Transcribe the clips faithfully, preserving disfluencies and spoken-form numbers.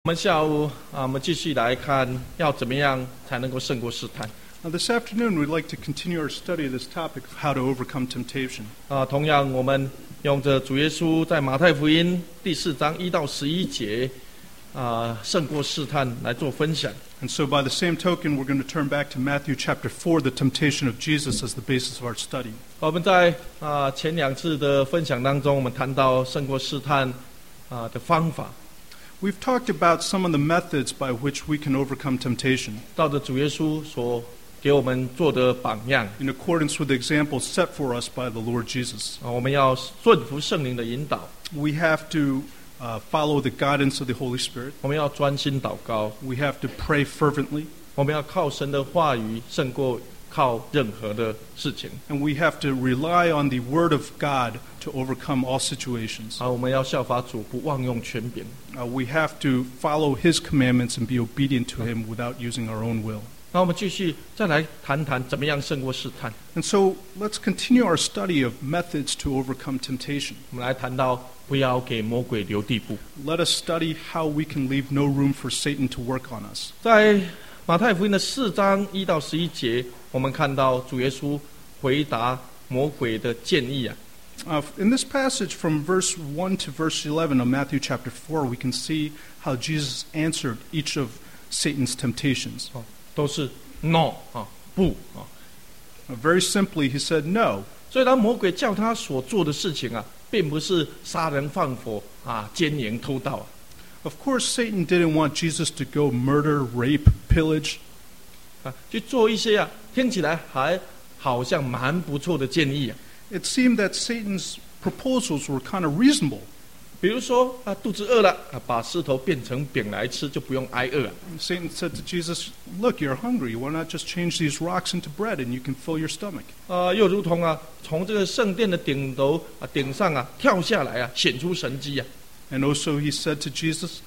我们下午啊，我们继续来看要怎么样才能够胜过试探。 Now, this afternoon, we'd like to continue our study of this topic of how to overcome temptation. 啊，同样我们用着主耶稣在马太福音第四章一到十一节啊，胜过试探来做分享。 And so, by the same token, we're going to turn back to Matthew chapter four, the temptation of Jesus, as the basis of our study. 我们在啊前两次的分享当中，我们谈到胜过试探啊的方法。 We've talked about some of the methods by which we can overcome temptation. 照着主耶稣所给我们做的榜样， in accordance with the examples set for us by the Lord Jesus. 啊，我们要顺服圣灵的引导， We have to uh, follow the guidance of the Holy Spirit. 我们要专心祷告， We have to pray fervently. 我们要靠神的话语胜过靠任何的事情。 And we have to rely on the Word of God to overcome all situations. 啊，我们要效法主，不妄用权柄。 Uh, we have to follow His commandments and be obedient to Him without using our own will. 那我们继续再来谈谈怎么样胜过试探。 And so let's continue our study of methods to overcome temptation. 我们来谈到不要给魔鬼留地步。 Let us study how we can leave no room for Satan to work on us. 在马太福音的四章一到十一节，我们看到主耶稣回答魔鬼的建议啊。 Uh, in this passage from verse one to verse eleven of Matthew chapter four, we can see how Jesus answered each of Satan's temptations. 哦，都是 no 啊，不啊。 Uh, very simply, he said no. 所以当魔鬼叫他所做的事情啊，并不是杀人放火啊、奸淫偷盗啊。 Of course, Satan didn't want Jesus to go murder, rape, pillage. 啊，去做一些啊，听起来还好像蛮不错的建议啊。 It seemed that Satan's proposals were kind of reasonable. 比如说啊，肚子饿了啊，把石头变成饼来吃，就不用挨饿啊。 Satan said to Jesus, "Look, you're hungry. Why not just change these rocks into bread and you can fill your stomach?" 啊，又如同啊，从这个圣殿的顶头啊顶上啊跳下来啊，显出神迹啊。 And also he said to Jesus,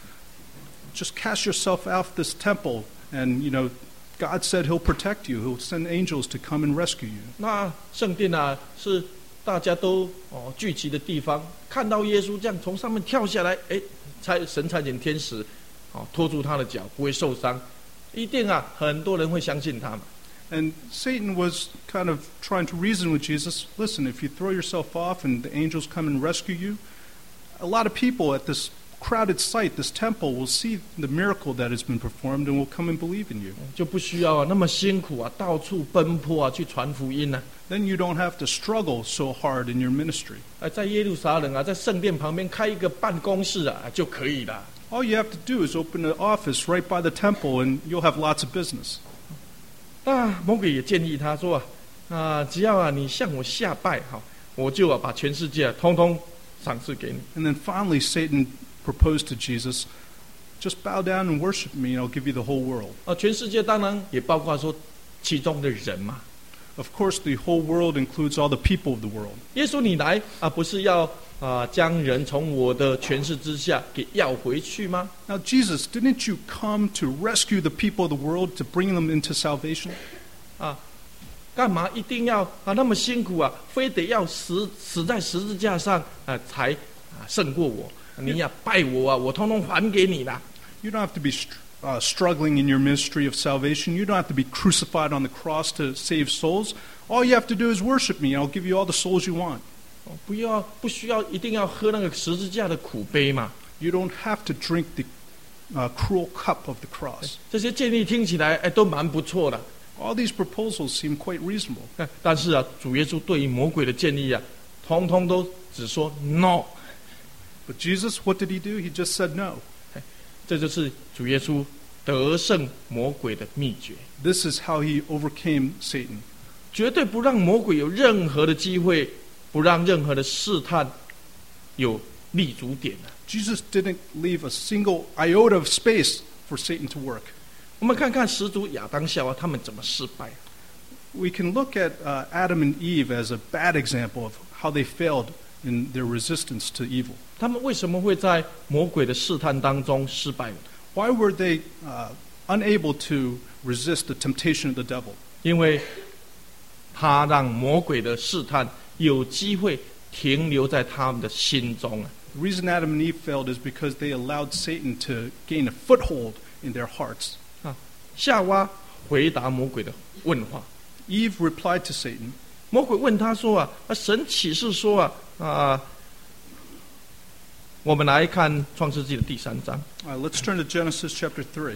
"Just cast yourself out of this temple, and you know, God said He'll protect you. He'll send angels to come and rescue you." 那圣殿啊，是大家都哦聚集的地方，看到耶稣这样从上面跳下来，哎，差神差遣天使哦拖住他的脚，不会受伤，一定啊，很多人会相信他嘛。 And Satan was kind of trying to reason with Jesus. Listen, if you throw yourself off and the angels come and rescue you, a lot of people at this crowded site, this temple, will see the miracle that has been performed and will come and believe in you. 就不需要啊那么辛苦啊，到处奔波啊去传福音啊。 Then you don't have to struggle so hard in your ministry. 啊，在耶路撒冷啊，在圣殿旁边开一个办公室啊就可以了。 All you have to do is open an office right by the temple and you'll have lots of business. 那魔鬼也建议他说啊，啊，只要啊你向我下拜哈，我就啊把全世界啊通通赏赐给你。 And then finally Satan proposed to Jesus, "Just bow down and worship me and I'll give you the whole world." 啊，全世界当然也包括说其中的人嘛。 Of course, the whole world includes all the people of the world. 耶稣你来啊，不是要啊将人从我的权势之下给要回去吗？ Now, Jesus, didn't you come to rescue the people of the world, to bring them into salvation? 啊，干嘛一定要啊那么辛苦啊？非得要死死在十字架上啊才啊胜过我？你呀拜我啊，我通通还给你啦。 You don't have to be uh, struggling in your ministry of salvation. You don't have to be crucified on the cross to save souls. All you have to do is worship me, and I'll give you all the souls you want. 哦不要不需要一定要喝那个十字架的苦杯嘛。 You don't have to drink the uh, cruel cup of the cross. 这些建议听起来哎都蛮不错的。 All these proposals seem quite reasonable. 哎但是啊，主耶稣对于魔鬼的建议啊，通通都只说 no。 But Jesus, what did he do? He just said no. 这就是主耶稣得胜魔鬼的秘诀， This is how he overcame Satan. 绝对不让魔鬼有任何的机会，不让任何的试探有立足点啊。 Jesus didn't leave a single iota of space for Satan to work. 我们看看始祖亚当夏娃他们怎么失败。 We can look at uh, Adam and Eve as a bad example of how they failed in their resistance to evil. 他们为什么会在魔鬼的试探当中失败呢？ Why were they uh, unable to resist the temptation of the devil? 因为他让魔鬼的试探有机会停留在他们的心中啊。 The reason Adam and Eve failed is because they allowed Satan to gain a foothold in their hearts. 啊，夏娃回答魔鬼的问话。 Eve replied to Satan. 魔鬼问他说啊，啊神启示说啊啊，我们来看创世纪的第三章。 Uh, let's turn to Genesis chapter three.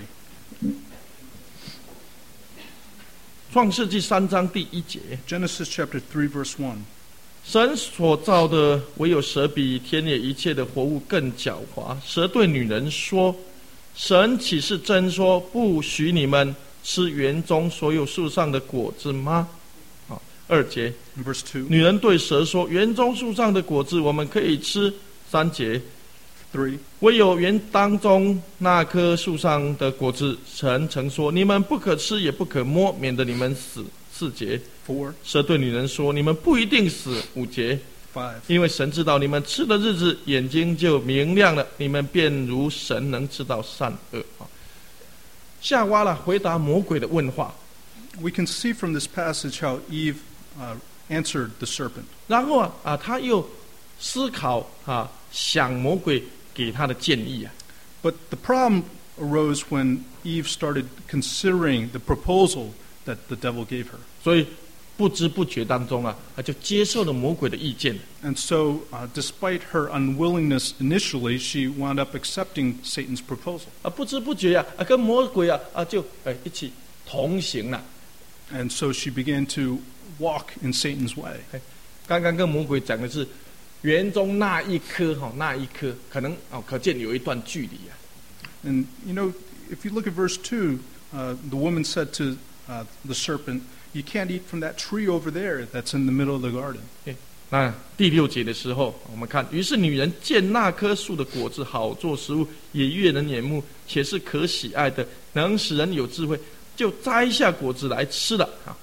创世纪三章第一节。 Genesis chapter three, verse one. 神所造的唯有蛇比田野一切的活物更狡猾。蛇对女人说：“神岂是真说不许你们吃园中所有树上的果子吗？”好，二节。 Verse two. 女人对蛇说：“园中树上的果子我们可以吃。”三节。 Three. 唯有园当中那棵树上的果子，神曾说：“你们不可吃，也不可摸，免得你们死。”四节。 Four. 蛇对女人说：“你们不一定死。”五节。 Five. 因为神知道你们吃的日子，眼睛就明亮了，你们便如神能知道善恶。夏娃了回答魔鬼的问话。 We can see from this passage how Eve uh, answered the serpent. 然后啊啊，他又思考啊，想魔鬼给他的建议啊。 But the problem arose when Eve started considering the proposal that the devil gave her. 所以不知不觉当中啊，他就接受了魔鬼的意见。 And so, uh, despite her unwillingness initially, she wound up accepting Satan's proposal. 啊，不知不觉啊，啊，跟魔鬼啊啊就哎一起同行了。 And so she began to walk in Satan's way. 刚刚跟魔鬼讲的是园中那一棵哈，那一棵可能哦，可见有一段距离啊。 And you know, if you look at verse two, uh, the woman said to uh, the serpent, "You can't eat from that tree over there that's in the middle of the garden." 那第六节的时候，我们看，于是女人见那棵树的果子好做食物，也悦人眼目，且是可喜爱的，能使人有智慧，就摘下果子来吃了啊。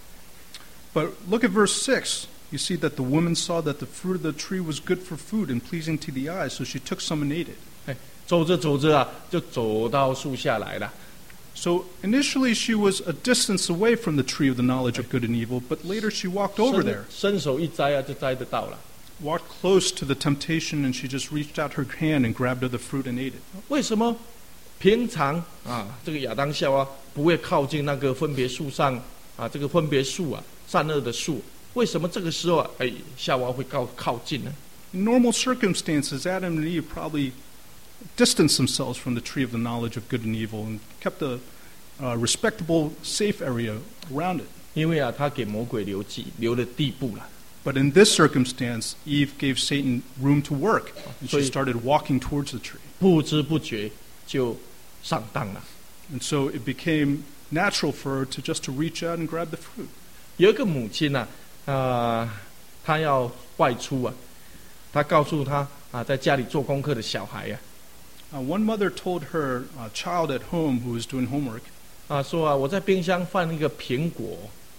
But look at verse six. You see that the woman saw that the fruit of the tree was good for food and pleasing to the eyes, so she took some and ate it. 哎，走着走着啊，就走到树下来了。 So initially she was a distance away from the tree of the knowledge of good and evil, but later she walked over there, 伸手一摘啊，就摘得到了。 walked close to the temptation, and she just reached out her hand and grabbed of the fruit and ate it. 为什么平常啊，这个亚当夏娃不会靠近那个分别树上啊，这个分别树啊，善恶的树？为什么这个时候啊，哎，夏娃会靠靠近呢？ In normal circumstances, Adam and Eve probably distanced themselves from the tree of the knowledge of good and evil and kept a uh, respectable, safe area around it. 因为啊，他给魔鬼留地留了地步了。 But in this circumstance, Eve gave Satan room to work, and she started walking towards the tree. 不知不觉就上当了。 And so it became natural for her to just to reach out and grab the fruit. 有一个母亲啊，呃，她要外出啊，她告诉她啊，在家里做功课的小孩呀、 Uh, one mother told her uh, child at home who was doing homework, 啊，啊说啊，我在冰箱放一个苹果。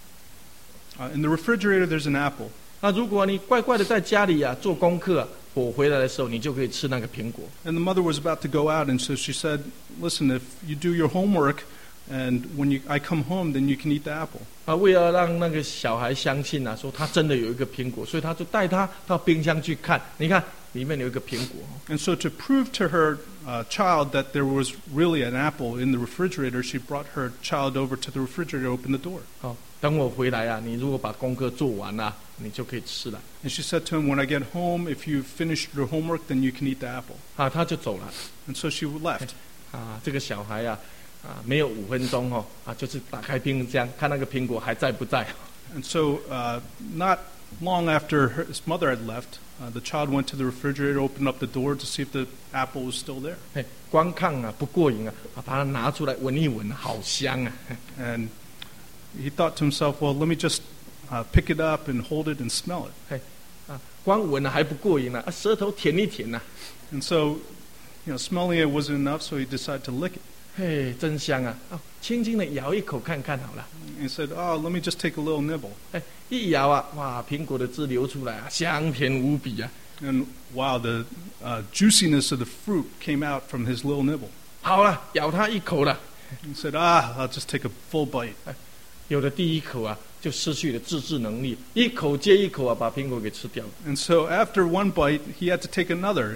uh, in the refrigerator there's an apple. 那如果你乖乖的在家里啊做功课、啊，我回来的时候你就可以吃那个苹果。 And the mother was about to go out, and so she said, "Listen, if you do your homework, and when you, I come home, then you can eat the apple." 啊，为了让那个小孩相信啊，说他真的有一个苹果，所以他就带他到冰箱去看，你看里面有一个苹果。 And so to prove to her uh, child that there was really an apple in the refrigerator, she brought her child over to the refrigerator, opened the door. 好，等我回来啊，你如果把功课做完了、啊，你就可以吃了。 And she said to him, "When I get home, if you've finished your homework, then you can eat the apple." 啊，他就走了。 And so she left. 啊，这个小孩啊，啊，没有五分钟哦，啊，就是打开冰箱看那个苹果还在不在。 And so uh, not long after her, his mother had left, uh, the child went to the refrigerator, opened up the door to see if the apple was still there. 哎，光看啊不过瘾啊，啊，把它拿出来闻一闻，好香啊！ And he thought to himself, well, let me just uh, pick it up and hold it and smell it. 哎，啊，光闻了还不过瘾啊，啊，舌头舔一舔呐、啊， And so, you know, smelling it wasn't enough, so he decided to lick it. 嘿，真香啊！哦，轻轻的咬一口看看好了。 And he said, oh, let me just take a little nibble. 哎，一咬啊，哇，苹果的汁流出来啊，香甜无比啊！ And wow, the uh, juiciness of the fruit came out from his little nibble. 好了，咬它一口了。 He said, ah, I'll just take a full bite. 有了第一口啊，就失去了自制能力，一口接一口啊，把苹果给吃掉了。 And so after one bite, he had to take another. And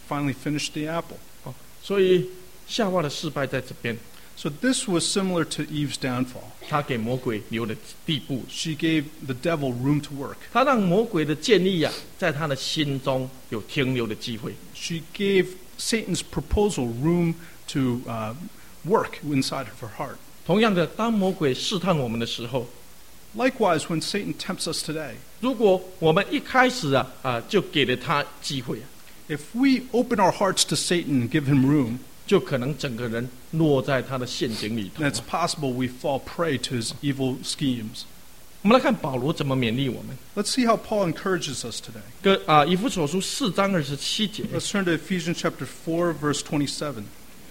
finally finished the apple. 哦，所以夏娃的失败在这边， So this was similar to Eve's downfall. 他给魔鬼留的地步， She gave the devil room to work. 他让魔鬼的建议啊，在他的心中有停留的机会。 She gave Satan's proposal room to uh, work inside of her heart. 同样的，当魔鬼试探我们的时候， Likewise, when Satan tempts us today, 如果我们一开始啊啊就给了他机会啊， if we open our hearts to Satan and give him room, 就可能整个人落在他的陷阱里头 then。it's possible we fall prey to his evil schemes. 我们来看保罗怎么勉励我们。 Let's see how Paul encourages us today. 跟啊以弗所书四章二十七节， Let's turn to Ephesians chapter four, verse twenty-seven.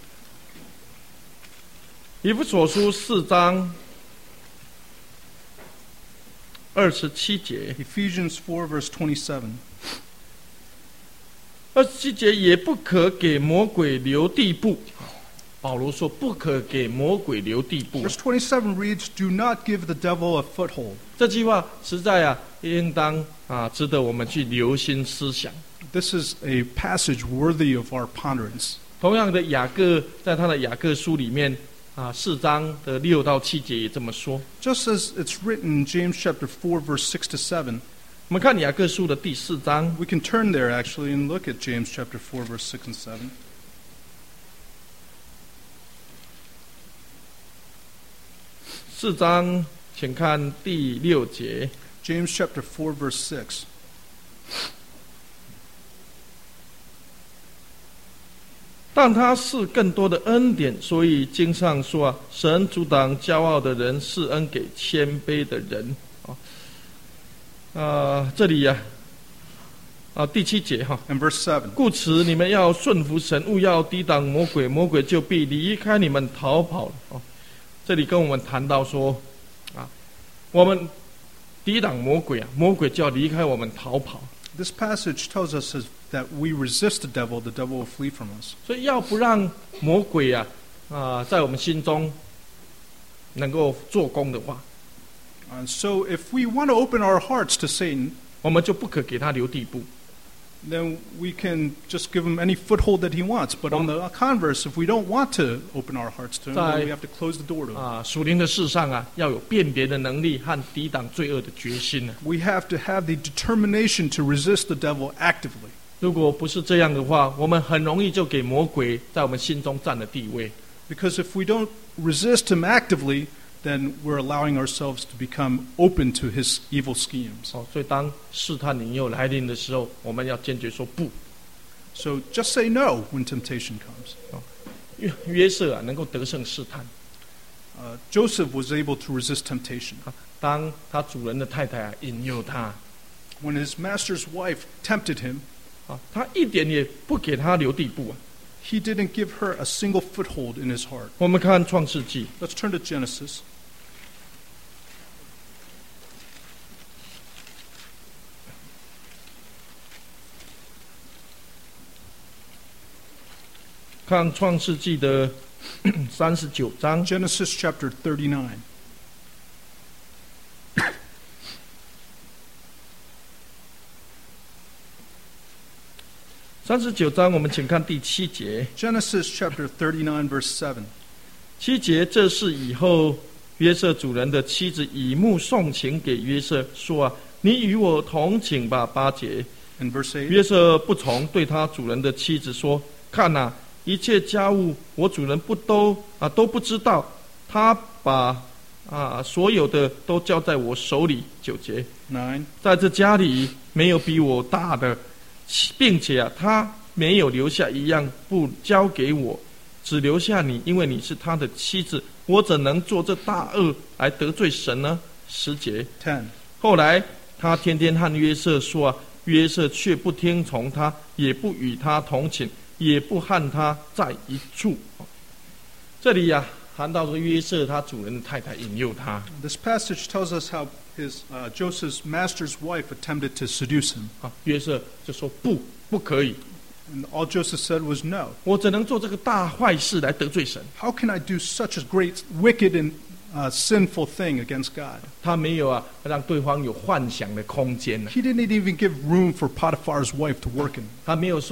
以弗所书四章二十七节， Ephesians four, verse twenty-seven. 二十七节也不可给魔鬼留地步。保罗说，不可给魔鬼留地步。 Verse twenty-seven reads, "Do not give the devil a foothold." 这句话实在啊，应当啊值得我们去留心思想。 This is a passage worthy of our ponderance. 同样的，雅各在他的雅各书里面啊四章的六到七节也这么说。 Just as it's written in James chapter four, verse six to seven, 我们看雅各书的第四章， we can turn there actually and look at James chapter four, verse six and seven. 四章，请看第六节。 James chapter four, verse six. 但他是更多的恩典，所以经上说啊，神阻挡骄傲的人，施恩给谦卑的人。啊，呃，这里呀、啊，啊第七节哈， And verse seven. 故此你们要顺服神，勿要抵挡魔鬼，魔鬼就必离开你们逃跑了。哦，这里跟我们谈到说，啊，我们抵挡魔鬼啊，魔鬼就要离开我们逃跑。 This passage tells us is that we resist the devil, the devil will flee from us. 所以要不让魔鬼啊啊、在我们心中能够做工的话， And so if we want to open our hearts to Satan, 我们就不可给他留地步。 then we can just give him any foothold that he wants. But on the converse, if we don't want to open our hearts to him, then we have to close the door to him. 啊，属灵的事上啊，要有辨别的能力和抵挡罪恶的决心呢、 We have to have the determination to resist the devil actively. 如果不是这样的话，我们很容易就给魔鬼在我们心中占了地位。 Because if we don't resist him actively, then we're allowing ourselves to become open to his evil schemes. 哦，所以当试探引诱来临的时候，我们要坚决说不。 So just say no when temptation comes. 约约瑟啊，能够得胜试探。 Uh, Joseph was able to resist temptation. 当他主人的太太啊引诱他 When his master's wife tempted him, 啊，他一点也不给他留地步啊。 he didn't give her a single foothold in his heart. 我们看创世纪 Let's turn to Genesis. 看创世纪的三十九章， Genesis chapter thirty-nine. 三十九章，我们请看第七节。 Genesis chapter thirty-nine, verse seven. 七节，这是以后约瑟主人的妻子以目送情给约瑟，说啊，你与我同寝吧。八节， In verse eight, 约瑟不从，对他主人的妻子说：看哪、啊，一切家务我主人不都啊都不知道，他把啊所有的都交在我手里。九节， nine, 在这家里没有比我大的，并且啊，他没有留下一样不交给我，只留下你，因为你是他的妻子，我怎能做这大恶来得罪神呢？十节， ten. 后来他天天和约瑟说啊，约瑟却不听从他，也不与他同寝，也不和他在一处。这里呀、啊，谈到说约瑟他主人的太太引诱他 This passage tells us how his uh, Joseph's master's wife attempted to seduce him. 啊，约瑟就说不，不可以， And all Joseph said was no. 我怎能做这个大坏事来得罪神？ How can I do such a great, wicked, and uh, sinful thing against God? 他没有啊，让对方有幻想的空间呢。 He didn't even give room for Potiphar's wife to work in. 他没有说啊，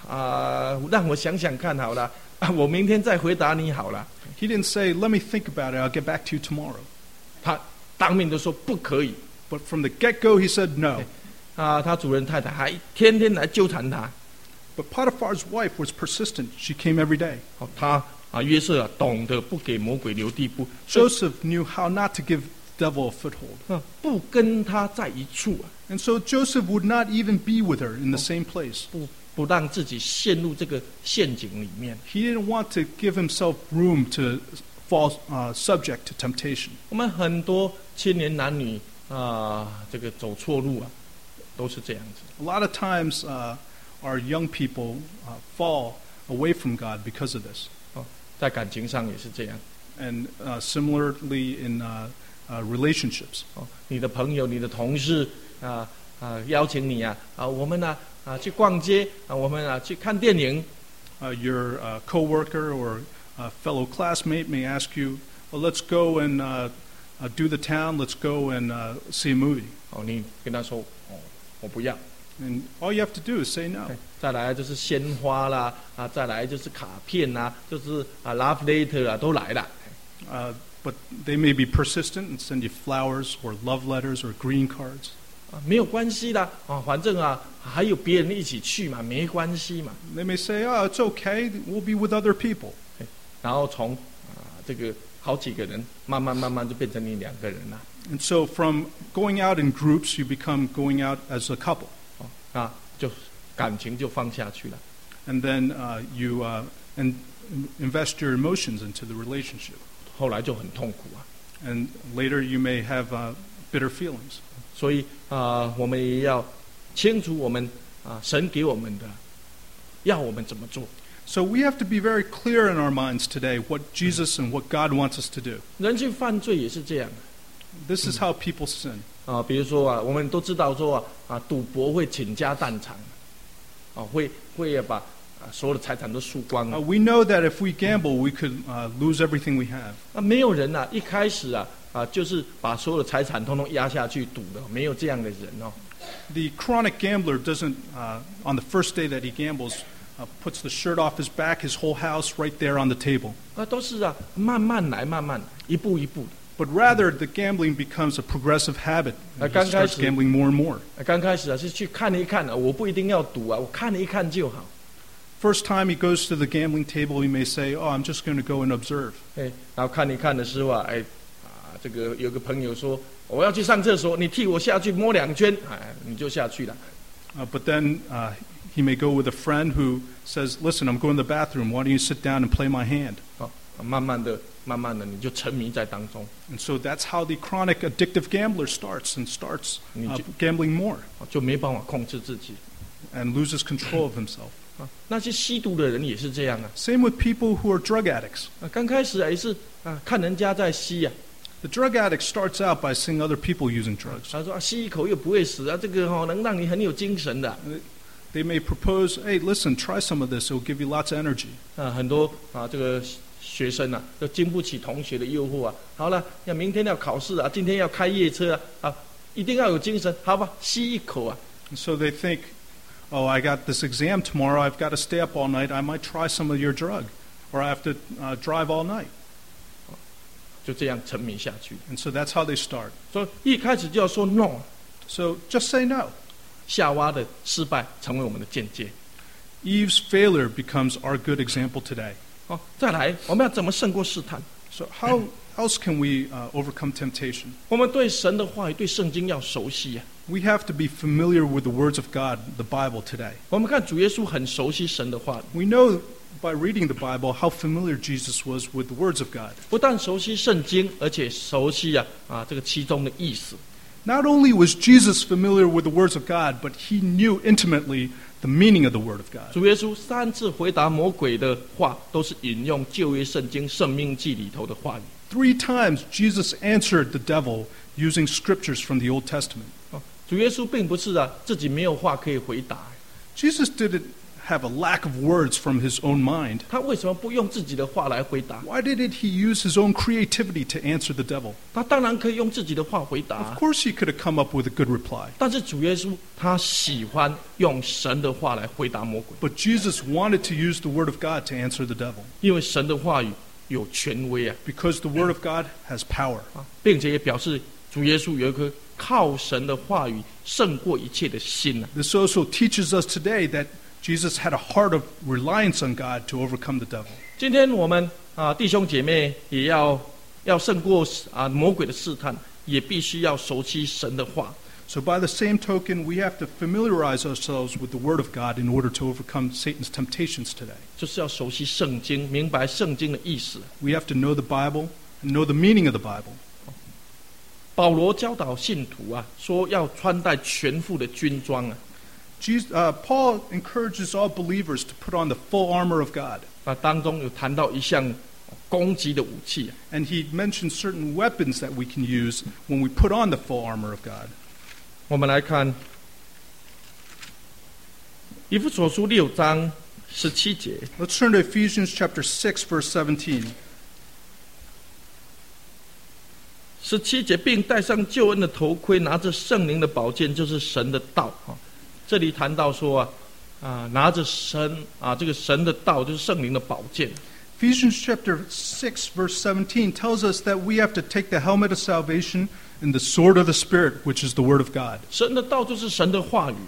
啊、让我想想看好了，啊，我明天再回答你好了。 He didn't say, let me think about it, I'll get back to you tomorrow. 他当面就说不可以 But from the get-go, he said no. 啊，他主人太太还天天来纠缠他。 But Potiphar's wife was persistent. She came every day. 哦，他啊约瑟啊懂得不给魔鬼留地步，所以 Joseph knew how not to give the devil a foothold. 啊不跟他在一处啊， And so Joseph would not even be with her in the same place. 不不让自己陷入这个陷阱里面。 He didn't want to give himself room to fall uh, subject to temptation. 我们很多青年男女啊，这个走错路啊，都是这样子。 A lot of times, uh, our young people uh, fall away from God because of this. 哦，在感情上也是这样。 And uh, similarly in uh, uh, relationships. 哦，你的朋友、你的同事啊啊邀请你啊啊，我们呢啊去逛街啊，我们啊去看电影。 Uh, your uh, coworker or uh, fellow classmate may ask you, well, let's go and uh, uh, do the town, let's go and uh, see a movie. 哦，你跟他说哦，我不要。 And all you have to do is say no. 再来就是鲜花啦啊，再来就是卡片啦，就是啊 love letter 啊都来了。 Uh, but they may be persistent and send you flowers or love letters or green cards. 啊，没有关系的啊，反正啊还有别人一起去嘛，没关系嘛。 They may say, oh, it's okay, we'll be with other people. 然后从啊这个好几个人，慢慢慢慢就变成你两个人了。 And so from going out in groups, you become going out as a couple. 哦，那就感情就放下去了。 And then uh, you uh, and invest your emotions into the relationship. 后来就很痛苦啊。 And later you may have uh, bitter feelings. 所以啊，我们也要清楚我们啊神给我们的，要我们怎么做。 So we have to be very clear in our minds today what Jesus and what God wants us to do. 人去犯罪也是这样 This is how people sin. 啊，比如说啊，我们都知道说啊啊，赌博会倾家荡产，啊，会会把啊所有的财产都输光 Uh, 了。 we know that if we gamble, we could uh, lose everything we have. 那没有人呐、啊，一开始啊啊就是把所有的财产通通压下去赌的，没有这样的人哦。 The chronic gambler doesn't, uh, on the first day that he gambles, uh, puts the shirt off his back, his whole house right there on the table. 啊，都是啊，慢慢来，慢慢来，一步一步的。 But rather, the gambling becomes a progressive habit. And he 刚开始- starts gambling more and more. 啊刚开始啊是去看一看啊，我不一定要赌啊，我看一看就好。 First time he goes to the gambling table, he may say, oh, I'm just going to go and observe. 哎，然后看一看的时候啊，哎啊，这个有个朋友说我要去上厕所，你替我下去摸两圈，哎，你就下去了。 Uh, but then uh, he may go with a friend who says, listen, I'm going to the bathroom. Why don't you sit down and play my hand? 哦，慢慢的，慢慢的，你就沉迷在当中， And so that's how the chronic addictive gambler starts and starts uh, gambling more 哦就没办法控制自己。 and loses control of himself. 啊，那些吸毒的人也是这样啊。 Same with people who are drug addicts. 啊，刚开始也是啊，看人家在吸啊， The drug addict starts out by seeing other people using drugs. 他说啊，吸一口又不会死啊，这个哦能让你很有精神的。 They may propose, hey, listen, try some of this. It will give you lots of energy. 啊，很多啊这个学生啊，都经不起同学的诱惑啊。好了，要明天要考试啊，今天要开夜车啊，啊，一定要有精神，好吧，吸一口啊。 And so they think, oh, I got this exam tomorrow. I've got to stay up all night. I might try some of your drug. Or I have to uh, drive all night. 就这样沉迷下去。 And so that's how they start. 所以一开始就要说 no， So just say no. 夏娃的失败成为我们的见解。 Eve's failure becomes our good example today. 哦，再来，我们要怎么胜过试探？ So how else can we uh, overcome temptation? 我们对神的话语、对圣经要熟悉啊。 We have to be familiar with the words of God, the Bible today. 我们看主耶稣很熟悉神的话语， We know by reading the Bible how familiar Jesus was with the words of God. 不但熟悉圣经，而且熟悉啊啊这个其中的意思。 Not only was Jesus familiar with the words of God, but he knew intimately the meaning of the word of God. 主耶稣三次回答魔鬼的话，都是引用旧约圣经《生命记》里头的话语。 Three times Jesus answered the devil using scriptures from the Old Testament. 哦，主耶稣并不是啊自己没有话可以回答， Jesus didn't have a lack of words from his own mind? 他为什么不用自己的话来回答？ Why didn't he use his own creativity to answer the devil? 他当然可以用自己的话回 Of 答， course he could have come up with a good reply. 但是主耶稣他喜欢用神的话来回答魔鬼， But Jesus wanted to use the word of God to answer the devil 因为神的话语有权威啊， because the word of God has power. 啊并且也表示主耶稣有一颗靠神的话语胜过一切的心啊。 This also teaches us today that Jesus had a heart of reliance on God to overcome the devil. 今天我们啊弟兄姐妹也要要胜过啊魔鬼的试探，也必须要熟悉神的话。 So by the same token, we have to familiarize ourselves with the word of God in order to overcome Satan's temptations today. 就是要熟悉圣经，明白圣经的意思。 We have to know the Bible and know the meaning of the Bible. 保罗教导信徒啊，说要穿戴全副的军装啊。 Jesus, uh, Paul encourages all believers to put on the full armor of God. 啊，当中有谈到一项攻击的武器啊， And he mentions certain weapons that we can use when we put on the full armor of God. 我们来看以弗所书六章十七节。 Let's turn to Ephesians chapter six, verse seventeen. 十七节，并戴上救恩的头盔，拿着圣灵的宝剑，就是神的道啊。这里谈到说啊，啊，拿着神啊，这个神的道就是圣灵的宝剑。 Ephesians chapter six, verse seventeen tells us that we have to take the helmet of salvation and the sword of the Spirit, which is the word of God. 神的道就是神的话语，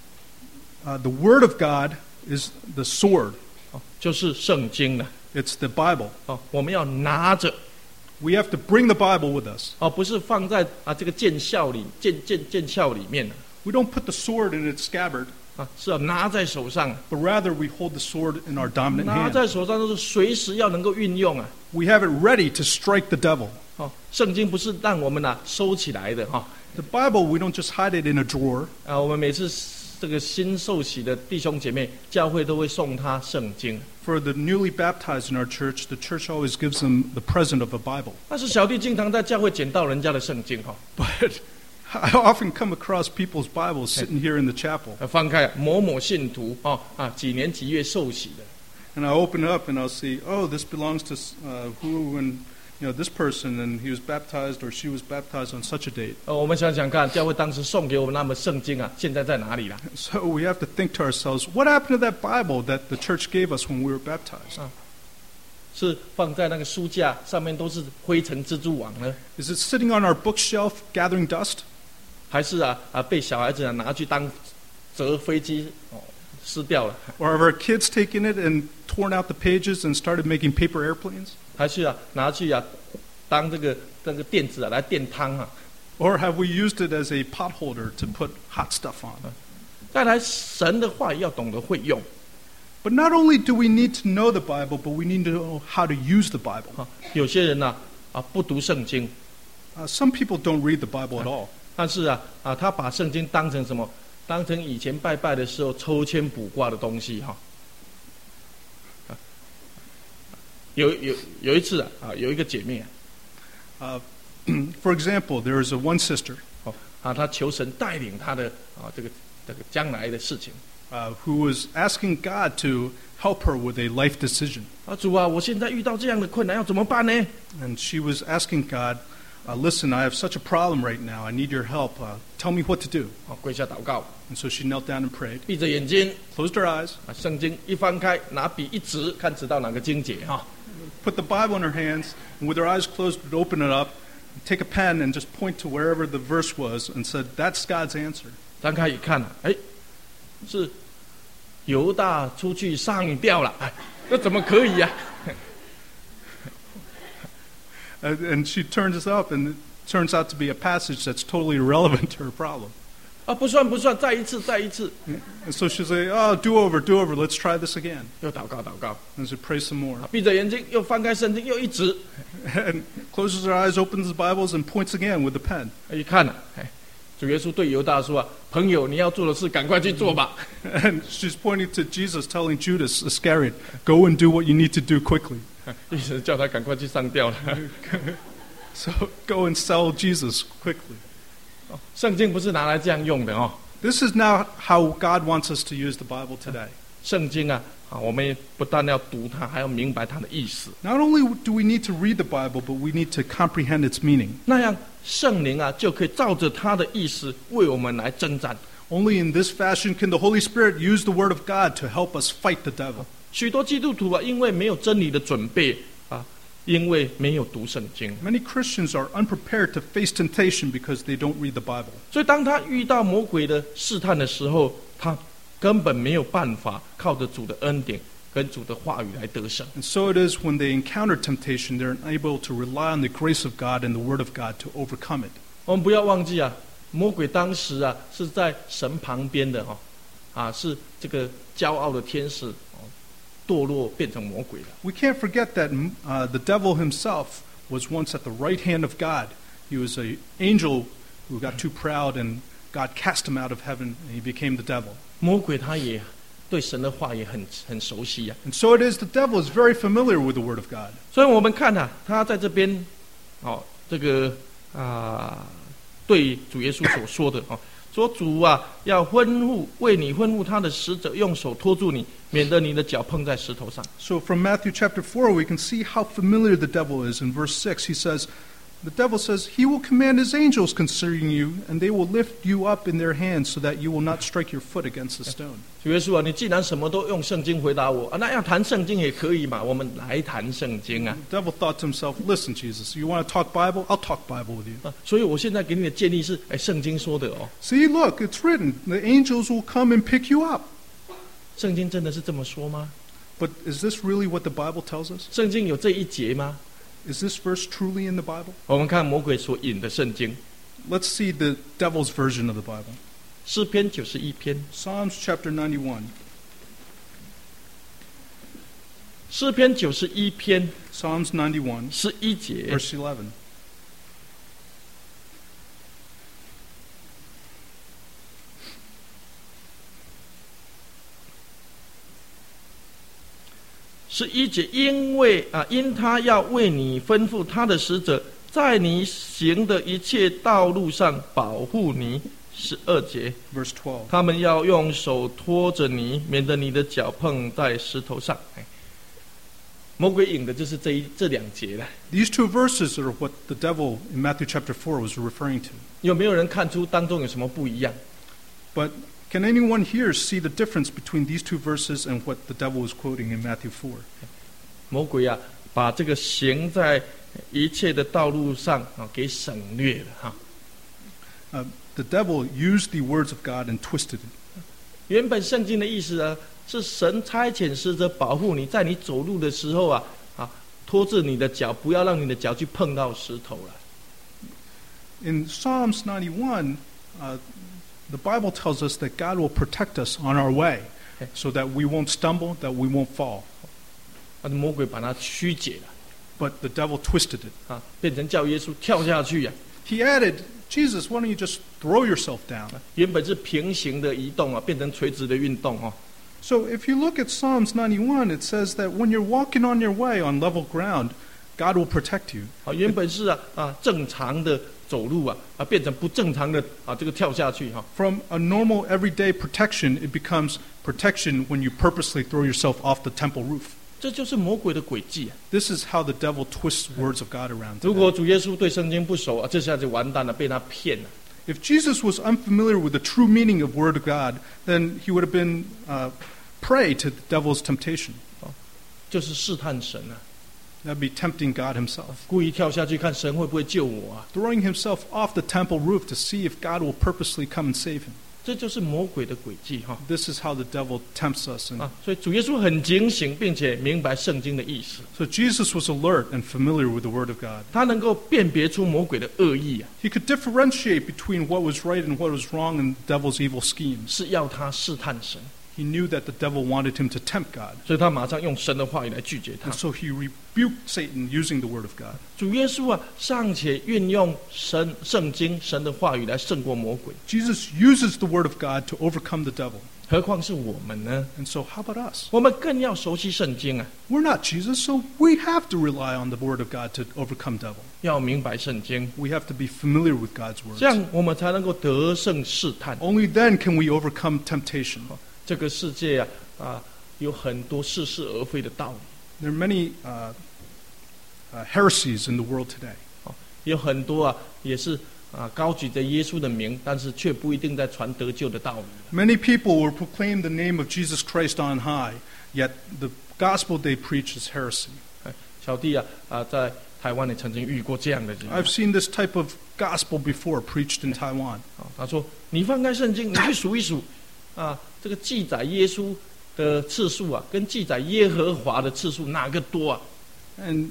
Uh, the word of God is the sword. 啊就是圣经了。 It's the Bible. 哦，我们要拿着， We have to bring the Bible with us. 哦，不是放在啊这个剑鞘里剑剑剑鞘里面的 We don't put the sword in its scabbard, 啊，是要拿在手上， but rather we hold the sword in our dominant 拿 hand. 在手上都是随时要能够运用啊。 We have it ready to strike the devil. 哦，圣经不是让我们呐、收起来的哈。 The Bible, we don't just hide it in a drawer. 啊，我们每次这个新受洗的弟兄姐妹，教会都会送他圣经。 For the newly baptized in our church, the church always gives them the present of a Bible. 但是小弟经常在教会捡到人家的圣经哈， But I often come across people's Bibles sitting here in the chapel. 呃翻开某某信徒哦啊几年几月受洗的， And I open up and I'll see, oh, this belongs to uh, who and you know this person, and he was baptized or she was baptized on such a date. 呃我们想想看，教会当时送给我们那本圣经啊，现在在哪里了？ So we have to think to ourselves, what happened to that Bible that the church gave us when we were baptized? 是放在那个书架上面都是灰尘蜘蛛网呢， Is it sitting on our bookshelf gathering dust? 还是啊啊被小孩子啊拿去当折飞机哦撕掉了？ Or have our kids taken it and torn out the pages and started making paper airplanes? 还是啊拿去啊当这个这个垫子啊来垫汤啊？ Or have we used it as a pot holder to put hot stuff on? 再来，神的话要懂得会用 But not only do we need to know the Bible, but we need to know how to use the Bible. 啊。有些人呐啊不读圣经， Uh, some people don't read the Bible at all. 但是啊啊他把圣经当成什么？当成以前拜拜的时候抽签卜卦的东西哈。啊有有有一次啊啊有一个姐妹啊 Uh, for example, there is a one sister 哦啊她求神带领她的啊这个这个将来的事情 uh, who was asking God to help her with a life decision. 啊主啊，我现在遇到这样的困难要怎么办呢？ And she was asking God, uh, listen, I have such a problem right now. I need your help. Uh, tell me what to do. 哦跪下祷告， And so she knelt down and prayed, 闭着眼睛 closed her eyes, 啊圣经一翻开，拿笔一指，看指到哪个经节哈。 put the Bible in her hands, and with her eyes closed, would open it up, take a pen, and just point to wherever the verse was and said, that's God's answer. 张开一看啊，哎，是犹大出去上吊了，哎，这怎么可以呀、 And, and she turns this up, and it turns out to be a passage that's totally irrelevant to her problem. 啊？不算不算，再一次再一次， And so she'll say, oh, do over, do over, let's try this again. 又祷告祷告， And so pray some more. 啊闭着眼睛又翻开圣经，又一指， And closes her eyes, opens the Bibles, and points again with the pen. 一看啊，哎，主耶稣对犹大说啊，朋友，你要做的事赶快去做吧。 And she's pointing to Jesus, telling Judas Iscariot, go and do what you need to do quickly. 意思叫他赶快去上吊了。 So go and sell Jesus quickly. 圣经不是拿来这样用的哦。 This is now how God wants us to use the Bible today. 圣经啊，啊，我们不但要读它，还要明白它的意思。 Not only do we need to read the Bible, but we need to comprehend its meaning. 那样圣灵啊，就可以照着它的意思为我们来征战。 Only in this fashion can the Holy Spirit use the Word of God to help us fight the devil. 许多基督徒啊，因为没有真理的准备啊，因为没有读圣经， Many Christians are unprepared to face temptation because they don't read the Bible. 所以当他遇到魔鬼的试探的时候，他根本没有办法靠着主的恩典跟主的话语来得胜。 And so it is when they encounter temptation, they're unable to rely on the grace of God and the Word of God to overcome it. 我们不要忘记啊，魔鬼当时啊是在神旁边的哦，啊是这个骄傲的天使哦，堕落变成魔鬼了。 We can't forget that uh, the devil himself was once at the right hand of God. He was an angel who got too proud, and God cast him out of heaven, and he became the devil. 魔鬼他也对神的话也很很熟悉啊， And so it is, the devil is very familiar with the Word of God. 所以我们看啊，他在这边哦，这个啊。对主耶稣所说的哦，说主啊，要吩咐为你吩咐他的使者，用手托住你，免得你的脚碰在石头上。 So from Matthew chapter four, we can see how familiar the devil is. In verse six, he says, the devil says, he will command his angels concerning you, and they will lift you up in their hands so that you will not strike your foot against a stone. 主耶稣啊，你既然什么都用圣经回答我啊，那要谈圣经也可以嘛，我们来谈圣经啊。 The devil thought to himself, listen, Jesus, you want to talk Bible? I'll talk Bible with you. 啊所以我现在给你的建议是，哎，圣经说的哦， See, look, it's written, the angels will come and pick you up. 圣经真的是这么说吗？ But is this really what the Bible tells us? 圣经有这一节吗？ Is this verse truly in the Bible? 我们看魔鬼所引的圣经， Let's see the devil's version of the Bible. 诗篇九十一篇， Psalms chapter ninety-one. 诗篇九十一篇 Psalms ninety-one, 十一节， verse eleven. 十一节，因为啊，因他要为你吩咐他的使者，在你行的一切道路上保护你。十二节， Verse twelve. 他们要用手托着你，免得你的脚碰在石头上。哎，魔鬼引的就是这一这两节了。 These two verses are what the devil in Matthew chapter four was referring to. 有没有人看出当中有什么不一样？ But can anyone here see the difference between these two verses and what the devil was quoting in Matthew four? 魔鬼啊，把这个行在一切的道路上啊给省略了哈。 Uh, the devil used the words of God and twisted it. 原本圣经的意思啊，是神差遣使者保护你，在你走路的时候啊，啊，拖着你的脚，不要让你的脚去碰到石头了。 In Psalms ninety-one, uh, the Bible tells us that God will protect us on our way so that we won't stumble, that we won't fall. 啊，魔鬼把它曲解了 But the devil twisted it. 啊，变成叫耶稣跳下去呀、啊。 He added, Jesus, why don't you just throw yourself down? 原本是平行的移动啊，变成垂直的运动哦。 So if you look at Psalms ninety-one, it says that when you're walking on your way on level ground, God will protect you. 啊，原本是啊啊正常的走路啊啊，变成不正常的啊这个跳下去哈、啊。 From a normal everyday protection, it becomes protection when you purposely throw yourself off the temple roof. 这就是魔鬼的诡计啊！ This is how the devil twists words of God around. 如果主耶稣对圣经不熟啊，这下就完蛋了，被他骗了。 If Jesus was unfamiliar with the true meaning of word of God, then he would have been uh, prey to the devil's temptation. 就是试探神啊， That'd be tempting God himself. 故意跳下去看神会不会救我啊？ Throwing himself off the temple roof to see if God will purposely come and save him. 这就是魔鬼的诡计哈 This is how the devil tempts us. And 啊！所以主耶稣很警醒，并且明白圣经的意思， so Jesus was alert and familiar with the word of God. 他能够辨别出魔鬼的恶意啊， He could differentiate between what was right and what was wrong in the devil's evil schemes. 是要他试探神， He knew that the devil wanted him to tempt God. 所以他马上用神的话语来拒绝他 And。so he rebuked Satan using the word of God. 主耶稣啊，尚且运用神圣经神的话语来胜过魔鬼， Jesus uses the word of God to overcome the devil. 何况是我们呢？ And so how about us? 我们更要熟悉圣经啊， We're not Jesus, so we have to rely on the word of God to overcome devil. 要明白圣经， We have to be familiar with God's 这 words. 样我们才能够得胜试探。 Only then can we overcome temptation. 这个世界啊啊有很多似是而非的道理。 There are many uh, uh, heresies in the world today. 有很多啊，也是啊高举着耶稣的名，但是却不一定在传得救的道理。 Many people will proclaim the name of Jesus Christ on high, yet the gospel they preach is heresy. 哎小弟啊啊，在台湾也曾经遇过这样的人。 I've seen this type of gospel before preached in Taiwan. 啊他说：“你翻开圣经，你去数一数，啊，这个记载耶稣的次数啊，跟记载耶和华的次数哪个多啊？” And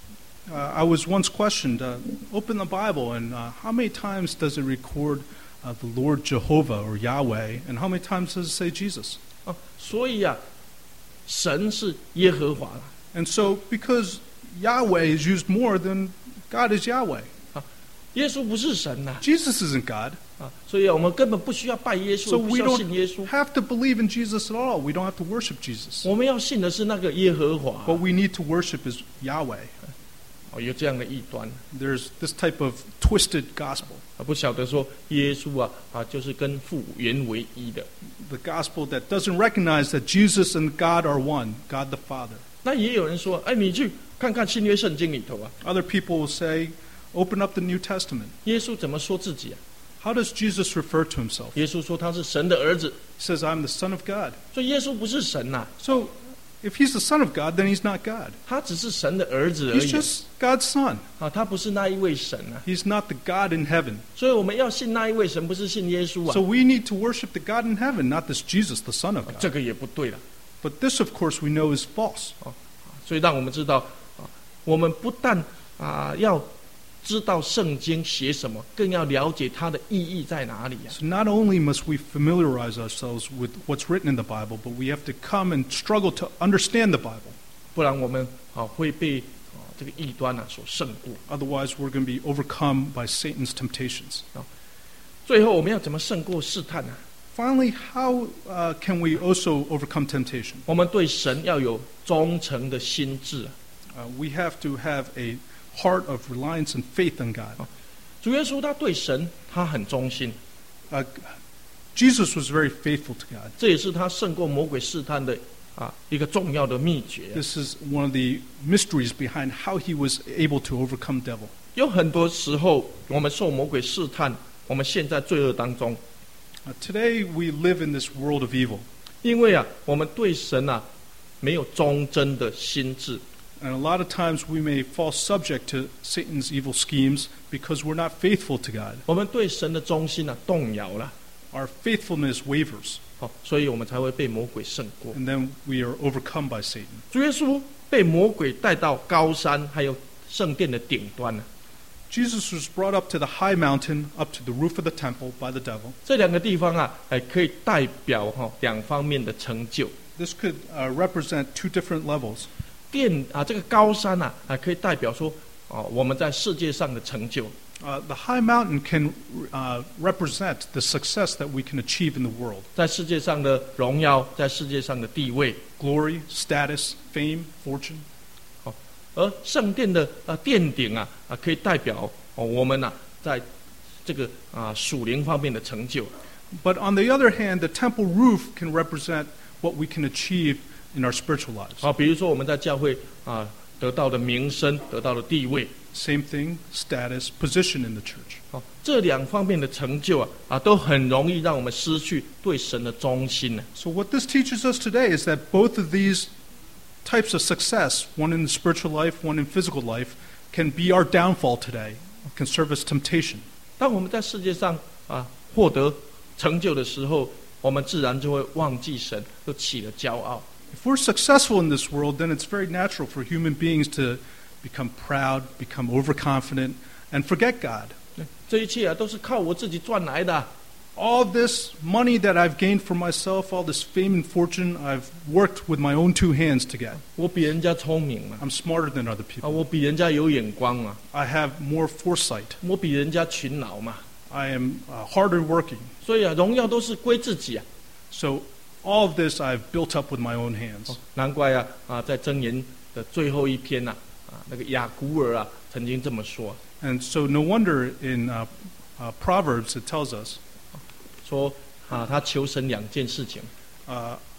uh, I was once questioned, uh, open the Bible, and uh, how many times does it record uh, the Lord Jehovah or Yahweh, and how many times does it say Jesus? 啊，所以啊，神是耶和华了。 And so, because Yahweh is used more than God is Yahweh. 耶稣不是神呐、 Jesus isn't God. 啊，所以我们根本不需要拜耶稣， So 不需 we 要信耶稣。 don't have to believe in Jesus at all. We don't have to worship Jesus. 我们要信的是那个耶和华。 What we need to worship is Yahweh. 哦，有这样的异端， There's this type of twisted gospel. 啊，不晓得说耶稣啊啊，就是跟父原为一的。 The gospel that doesn't recognize that Jesus and God are one, God the Father. 那也有人说，哎，你去看看新约圣经里头啊， Other people will say, open up the New Testament. 耶稣怎么说自己啊？ How does Jesus refer to himself? 耶稣说他是神的儿子， He says, I'm the Son of God. 所以耶稣不是神呐、 So, if he's the Son of God, then he's not God. 他只是神的儿子而 He's 已 just God's Son. 啊，他不是那一位神啊。 He's not the God in heaven. 所以我们要信那一位神，不是信耶稣啊。 So we need to worship the God in heaven, not this Jesus, the Son of 啊 God. 这个也不对了。 But this, of course, we know is false. 所以让我们知道啊，我们不但啊要知道圣经写什么，更要了解它的意义在哪里啊。 So not only must we familiarize ourselves with what's written in the Bible, but we have to come and struggle to understand the Bible. 不然我们啊会被啊这个异端啊所胜过。 Otherwise, we're going to be overcome by Satan's temptations. 最后我们要怎么胜过试探呢、啊？ Finally, how uh, can we also overcome temptation? 我们对神要有忠诚的心智啊。 Uh, we have to have a heart of reliance and faith in God. 主耶稣他对神他很忠心， Uh, Jesus was very faithful to God. 这也是他胜过魔鬼试探的啊一个重要的秘诀、啊。 This is one of the mysteries behind how he was able to overcome devil. 有很多时候我们受魔鬼试探，我们陷在罪恶当中， Uh, today, we live in this world of evil. 因为啊我们对神啊没有忠贞的心智。 And a lot of times we may fall subject to Satan's evil schemes because we're not faithful to God. 我们对神的忠心啊动摇了， Our faithfulness wavers, 好，所以我们才会被魔鬼胜过。 and then we are overcome by Satan. 主耶稣被魔鬼带到高山，还有圣殿的顶端呢、 Jesus was brought up to the high mountain, up to the roof of the temple by the devil. 这两个地方啊，哎，可以代表哈两方面的成就。 This could uh, represent two different levels. 殿啊，这个高山啊，还可以代表说，哦，我们在世界上的成就。 Uh, the high mountain can uh, represent the success that we can achieve in the world. 在世界上的荣耀，在世界上的地位。 Glory, status, fame, fortune. 而圣殿的啊殿顶啊啊，可以代表哦我们呐、啊、在这个啊属灵方面的成就。 But on the other hand, the temple roof can represent what we can achieve in our spiritual lives. 啊，比如说我们在教会啊得到的名声，得到的地位。 Same thing, status, position in the church. 哦，这两方面的成就啊啊，都很容易让我们失去对神的忠心呢。 So what this teaches us today is that both of these types of success, one in the spiritual life, one in physical life, can be our downfall today, can serve as temptation. 当我们在世界上啊获得成就的时候，我们自然就会忘记神，就起了骄傲。 If we're successful in this world, then it's very natural for human beings to become proud, become overconfident, and forget God. 这一切啊都是靠我自己赚来的、啊。 All this money that I've gained for myself, all this fame and fortune, I've worked with my own two hands to get. 我比人家聪明嘛， I'm smarter than other 啊， people. 我比人家有眼光嘛， I have more foresight. 我比人家勤劳嘛， I am uh, harder working. 所以啊，荣耀都是归自己啊。 So all of this I've built up with my own hands. 哦难怪啊啊，在箴言的最后一篇呐、啊，啊，那个雅古尔啊曾经这么说， And so no wonder in uh, uh, Proverbs it tells us, 说啊，他求神两件事情， uh,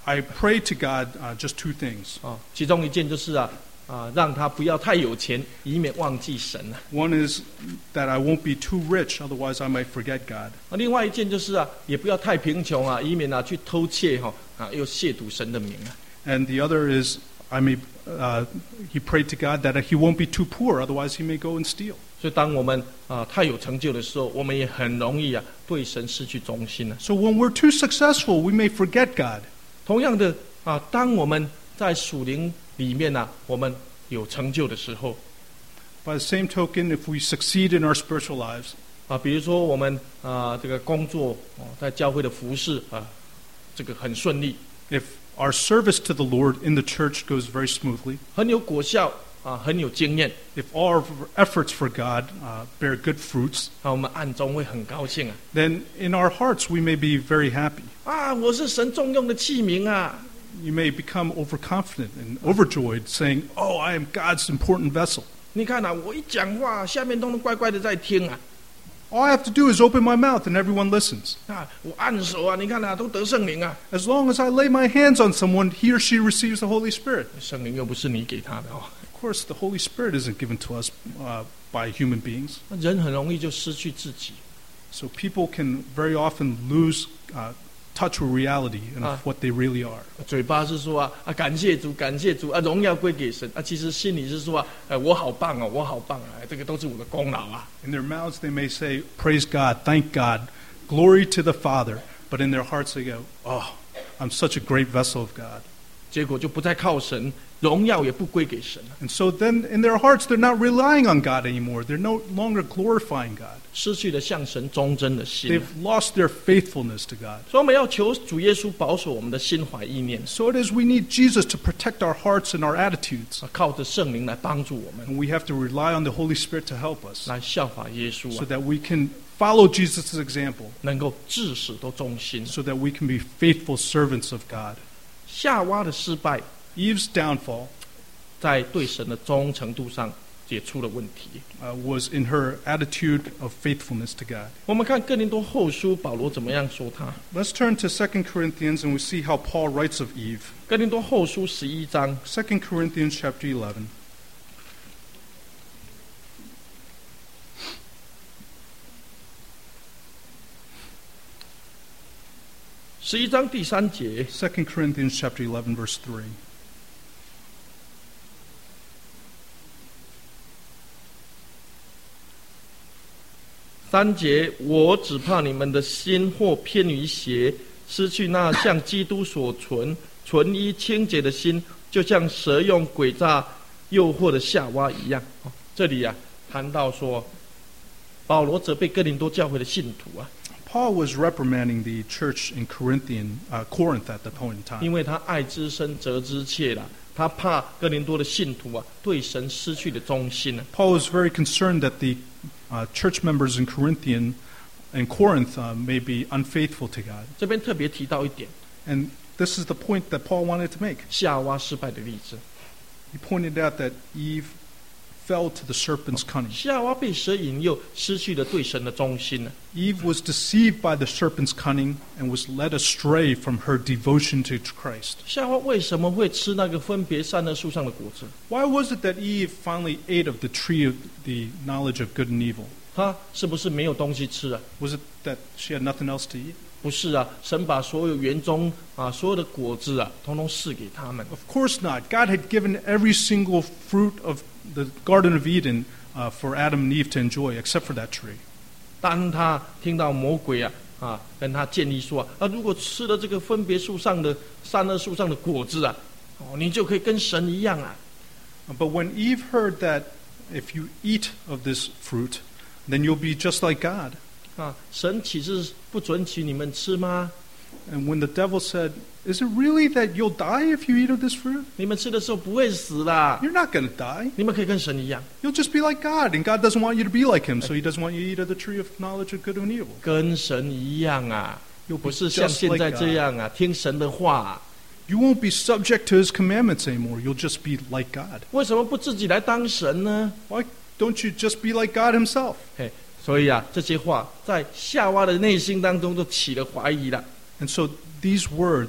I pray to God uh, just two things. 哦，其中一件就是啊啊，让他不要太有钱，以免忘记神啊。 One is that I won't be too rich, otherwise I might forget God. 啊，另外一件就是啊，也不要太贫穷啊，以免啊去偷窃哈啊，又亵渎神的名啊。 And the other is I may, uh, he prayed to God that he won't be too poor, otherwise he may go and steal. 所以，当我们啊太有成就的时候，我们也很容易啊对神失去忠心了。 So when we're too successful, we may forget God. 同样的啊，当我们在属灵里面呢、啊，我们有成就的时候 By the same token, if we succeed in our spiritual lives, 啊，比如说我们啊这个工作哦，在教会的服侍啊，这个很顺利， if our service to the Lord in the church goes very smoothly, 很有果效啊，很有经验 if all of our efforts for God uh, bear good fruits, 啊，我们暗中会很高兴啊 then in our hearts we may be very happy. 啊，我是神重用的器皿啊。 You may become overconfident and overjoyed, saying, "Oh, I am God's important vessel. 你看啊，我一讲话，下面都能乖乖的在听啊 All I have to do is open my mouth and everyone listens. 啊，我按手啊，你看啊，都得圣灵啊， As long as I lay my hands on someone, he or she receives the Holy Spirit." 圣灵又不是你给他的哦， Of course, the Holy Spirit isn't given to us uh, by human beings. 人很容易就失去自己。 So people can very often lose uh, touch with reality and of Ah. what they really are. 嘴巴是说啊啊感谢主感谢主啊荣耀归给神啊，其实心里是说啊，哎我好棒哦，我好棒啊，这个都是我的功劳啊。 In their mouths, they may say, "Praise God, thank God, glory to the Father," but in their hearts, they go, "Oh, I'm such a great vessel of God." 结果就不再靠神，荣耀也不归给神了， And so then, in their hearts, they're not relying on God anymore. They're no longer glorifying God. 失去了向神忠贞的心了。 They've lost their faithfulness to God. 所以我们要求主耶稣保守我们的心怀意念， So it is we need Jesus to protect our hearts and our attitudes. 啊靠着圣灵来帮助我们， And we have to rely on the Holy Spirit to help us 来效法耶稣 so 啊， that we can follow Jesus' example, 能够至死都忠心。 so that we can be faithful servants of God. 夏娃的失败 Eve's downfall 在对神的忠诚度上也出了问题。 uh, was in her attitude of faithfulness to God. 我们看哥林多后书，保罗怎么样说他？ Let's turn to Second Corinthians and we see how Paul writes of Eve. 哥林多后书十一章 Second Corinthians chapter eleven. 十一章第三节， Second Corinthians chapter eleven, verse three. 三节，我只怕你们的心或偏于邪，失去那像基督所存、纯一清洁的心，就像蛇用诡诈诱惑的夏娃一样。哦这里啊，谈到说，保罗责备哥林多教会的信徒啊， Paul was reprimanding the church in Corinthian, uh, Corinth at the point in time. 因为他爱之深，责之切啦，他怕哥林多的信徒啊，对神失去了忠心啊。 Paul was very concerned that the uh, church members in Corinthian, in Corinth uh, may be unfaithful to God. 这边特别提到一点， And this is the point that Paul wanted to make. 夏娃失败的例子。 He pointed out that Eve fell to the serpent's cunning. 夏娃被蛇引诱，失去了对神的忠心呢。 Eve was deceived by the serpent's cunning and was led astray from her devotion to Christ. 夏娃为什么会吃那个分别善恶树上的果子？ Why was it that Eve finally ate of the tree of the knowledge of good and evil? 她是不是没有东西吃啊？ Was it that she had nothing else to eat? 不是啊，神把所有园中啊所有的果子啊，统统赐给他们。 Of course not. God had given every single fruit of the Garden of Eden uh, for Adam and Eve to enjoy, except for that tree. 当他听到魔鬼啊啊跟他建议说啊，如果吃了这个分别树上的善恶树上的果子啊，哦，你就可以跟神一样啊。 But when Eve heard that if you eat of this fruit, then you'll be just like God. 啊，神岂是不准许你们吃吗？ And when the devil said, "Is it really that you'll die if you eat of this fruit?" 你们吃的时候不会死啦， You're not going to die. 你们可以跟神一样， You'll just be like God, and God doesn't want you to be like him, so he doesn't want you to eat of the tree of knowledge of good and evil. 跟神一样啊， You'll 不 be 是像 just 现 like 在这 God. 样啊，听神的话啊、 You won't be subject to his commandments anymore. You'll just be like God. 为什么不自己来当神呢？ Why don't you just be like God himself? 嘿，所以啊，这些话在夏娃的内心当中都起了怀疑了。 And so these words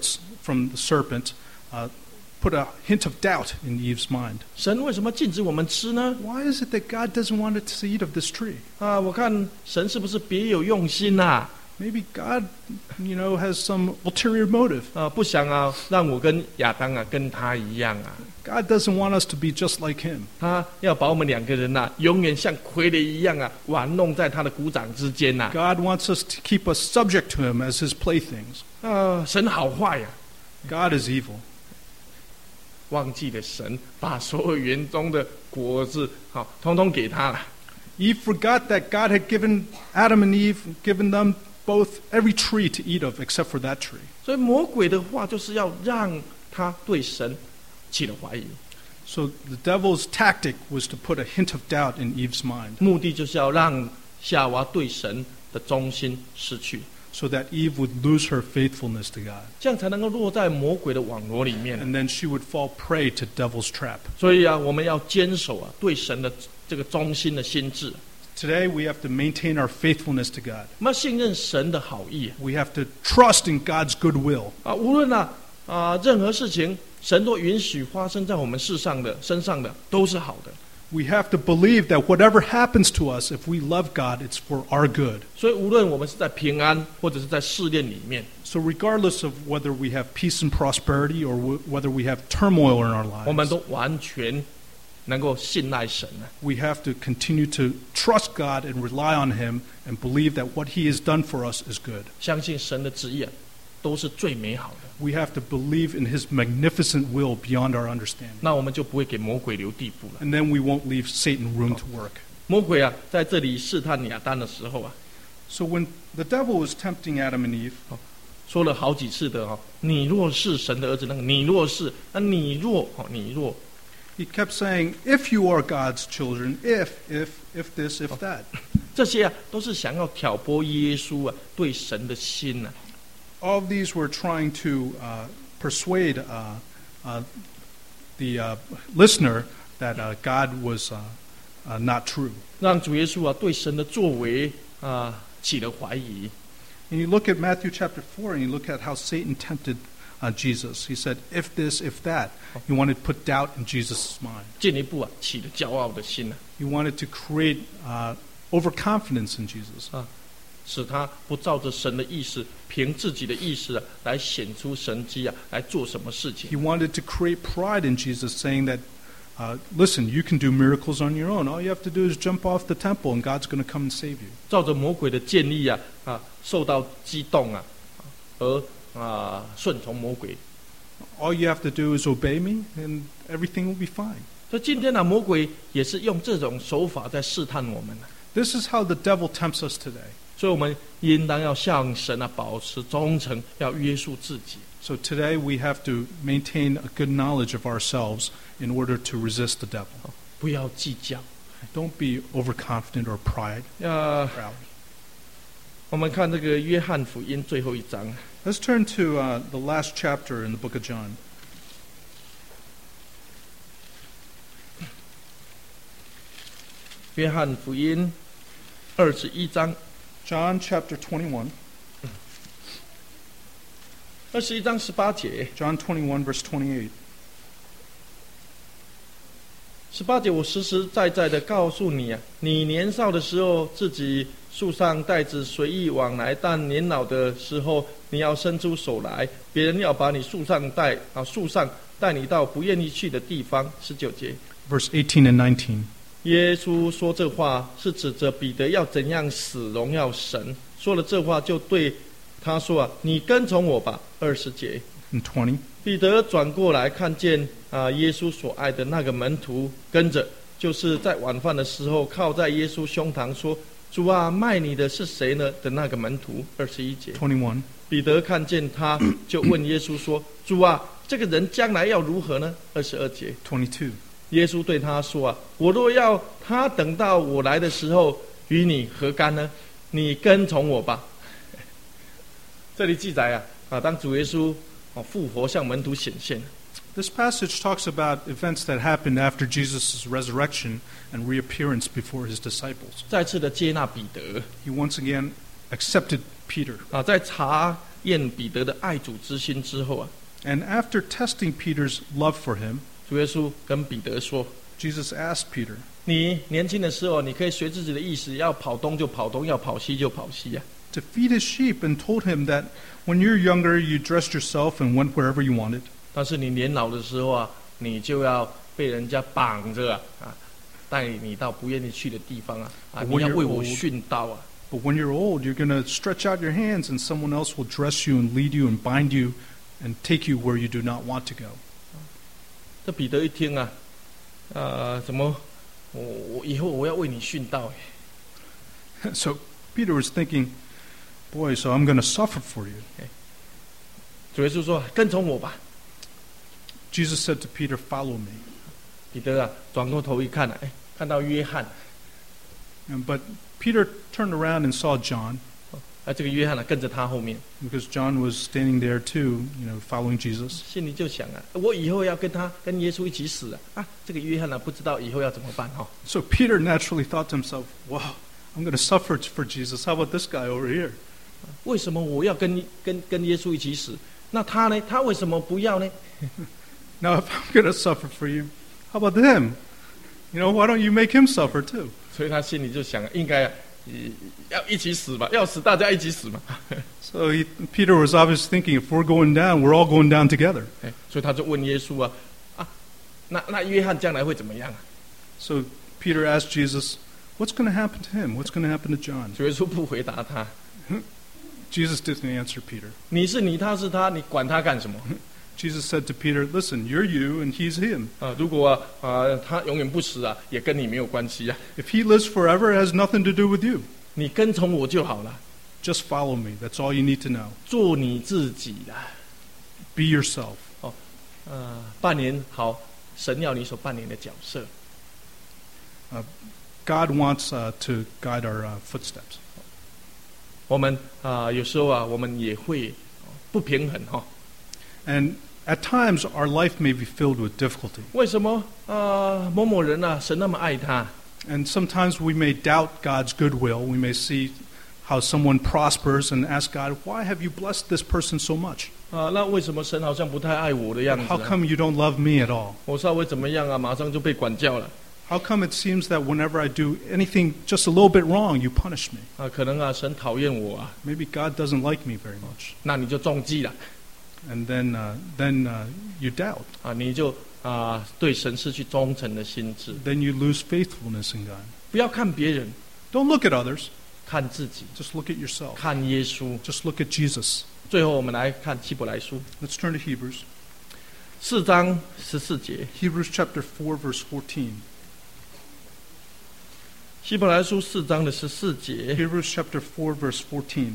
from the serpent uh, put a hint of doubt in Eve's mind. 神为什么禁止我们吃呢？ Why is it that God doesn't want us to eat of this tree? 啊，我看神是不是别有用心呐、啊？ Maybe God, you know, has some ulterior motive. 啊，不想啊，让我跟亚当啊跟他一样啊。 God doesn't want us to be just like him. 他要把我们两个人呐、啊，永远像傀儡一样啊，玩弄在他的鼓掌之间呐、啊。 God wants us to keep us subject to him as his playthings. 啊，神好坏呀、 啊！ God is evil. 忘记了神把所有园中的果子好、哦，通通给他了。 Eve forgot that God had given Adam and Eve, given them both every tree to eat of except for that tree. 所以魔鬼的话就是要让他对神起了怀疑。 So the devil's tactic was to put a hint of doubt in Eve's mind. 目的就是要让夏娃对神的忠心失去。 So that Eve would lose her faithfulness to God. 这样才能够落在魔鬼的网罗里面。 And then she would fall prey to devil's trap. 所以啊，我们要坚守啊对神的这个忠心的心志。 Today we have to maintain our faithfulness to God. 我们要信任神的好意。 We have to trust in God's good will. 啊，无论啊啊任何事情，神都允许发生在我们世上的身上的，都是好的。 We have to believe that whatever happens to us, if we love God, it's for our good. 所以无论我们是在平安或者是在试炼里面， So regardless of whether we have peace and prosperity or w- whether we have turmoil in our 我们 lives, 都完全能够信赖神啊。 we have to continue to trust God and rely on him and believe that what he has done for us is good. 相信神的旨意啊，都是最美好的。 We have to believe in his magnificent will beyond our understanding. 那我们就不会给魔鬼留地步了。 And then we won't leave Satan room to work. 魔鬼啊，在这里试探亚当的时候啊， So when the devil was tempting Adam and Eve, 说了好几次的哦，你若是神的儿子，那个你若是，啊你若哦你若， he kept saying, if you are God's children, if, if, if this, if that. 这些啊都是想要挑拨耶稣啊对神的心啊。 All of these were trying to uh, persuade uh, uh, the uh, listener that uh, God was uh, uh, not true. 让主耶稣啊对神的作为啊起了怀疑。 And you look at Matthew chapter four, and you look at how Satan tempted uh, Jesus. He said, if this, if that. He wanted to put doubt in Jesus' mind. 进一步啊起了骄傲的心啊， He wanted to create uh, overconfidence in Jesus. 使他不照着神的意思，凭自己的意思啊来显出神迹啊，来做什么事情 He。wanted to create pride in Jesus, saying that, uh, listen, you can do miracles on your own. All you have to do is jump off the temple, and God's going to come and save you. 照着魔鬼的建议啊啊受到激动啊，而啊顺从魔鬼。 All you have to do is obey me, and everything will be fine. 所以今天呢、啊，魔鬼也是用这种手法在试探我们、啊、 This is how the devil tempts us today. 所以我们应当要向神啊保持忠诚，要约束自己。 So today we have to maintain a good knowledge of ourselves in order to resist the devil. 不要计较。 Don't be overconfident or pride. 呃， proud. 我们看这个约翰福音最后一章， Let's turn to uh, the last chapter in the book of John. 约翰福音二十一章， John chapter twenty-one. 二十一章十八节， John twenty-one, verse twenty-eight. 十八节，我实实在在的告诉你啊，你年少的时候自己束上带子随意往来，但年老的时候你要伸出手来，别人要把你束上带啊束上带你到不愿意去的地方。十九节， Verse eighteen and nineteen. 耶稣说这话是指着彼得要怎样死荣耀神。说了这话，就对他说啊，你跟从我吧。二十节， And twenty. 彼得转过来看见啊耶稣所爱的那个门徒跟着，就是在晚饭的时候靠在耶稣胸膛说：“主啊，卖你的是谁呢？”的那个门徒。二十一节， twenty-one. 彼得看见他，就问耶稣说：“主啊，这个人将来要如何呢？”二十二节， twenty-two. 耶稣对他说：“啊，我若要他等到我来的时候，与你何干呢？你跟从我吧。”这里记载啊，啊，当主耶稣啊复活向门徒显现。 This passage talks about events that happened after Jesus' resurrection and reappearance before his disciples. 再次的接纳彼得 He once again accepted Peter. 啊，在查验彼得的爱主之心之后啊， And after testing Peter's love for him, 主耶稣跟彼得说 Jesus asked Peter,：“ 你年轻的时候，你可以随自己的意思，要跑东就跑东，要跑西就跑西啊。 to feed his sheep, and told him that when you're younger, you dressed yourself and went wherever you wanted. 但是你年老的时候啊，你就要被人家绑着啊，啊，带你到不愿意去的地方啊，啊， But 你 when 要 you're 为我 old- 殉道啊。 But when you're old, you're going to stretch out your hands, and someone else will dress you and lead you and bind you and take you where you do not want to go. ” 这彼得一听啊，呃，怎么我我以后我要为你殉道哎？ So Peter was thinking, boy, so I'm going to suffer for you. 主耶稣说：“跟从我吧。” Jesus said to Peter, follow me. 彼得啊，转过头一看啊，哎，看到约翰， And, but Peter turned around and saw John, 啊，这个约翰啊跟着他后面， because John was standing there too, you know, following Jesus. 心里就想啊，我以后要跟他跟耶稣一起死啊！啊，这个约翰啊，不知道以后要怎么办哈、哦。 So Peter naturally thought to himself, wow, I'm going to suffer for Jesus. How about this guy over here? 为什么我要跟跟跟耶稣一起死？那他呢？他为什么不要呢？ Now, if I'm going to suffer for you, how about him? You know, why don't you make him suffer too? 所以他心里就想，应该啊，呃要一起死吧，要死大家一起死嘛。 So he, Peter was obviously thinking, if we're going down, we're all going down together. 哎，所以他就问耶稣啊，啊，那那约翰将来会怎么样啊？ So Peter asked Jesus, what's going to happen to him? What's going to happen to John? 主耶稣不回答他， Jesus didn't answer Peter. 你是你，他是他，你管他干什么？ Jesus said to Peter, listen, you're you and he's him. 啊，如果啊、呃他永远不死啊，也跟你没有关系啊， If he lives forever, it has nothing to do with you. 你跟从我就好了， Just follow me. That's all you need to know. 做你自己啦。 Be yourself. 呃，扮演好神要你所扮演的角色。 God wants uh, to guide our uh, footsteps. 我们啊、呃有时候啊，我们也会不平衡哈、 And at times, our life may be filled with difficulty. 为什么啊、呃某某人啊，神那么爱他？ And sometimes we may doubt God's goodwill. We may see how someone prospers and ask God, why have you blessed this person so much? 啊，那为什么神好像不太爱我的样子、 How 啊？ come you don't love me at all? 我稍微怎么样啊，马上就被管教了 How come it seems that whenever I do anything just a little bit wrong, you punish me? 啊？可能啊，神讨厌我啊， Maybe God doesn't like me very much. 那你就中计了 And then, uh, then uh, you doubt. 啊，你就啊对神失去忠诚的心智。 Then you lose faithfulness in God. 不要看别人， Don't look at others. 看自己， Just look at yourself. 看耶稣。 Just look at Jesus. 最后，我们来看希伯来书 Let's turn to Hebrews. 四章十四节。 Hebrews chapter four, verse fourteen. 希伯来书四章的十四节。 Hebrews chapter four, verse fourteen.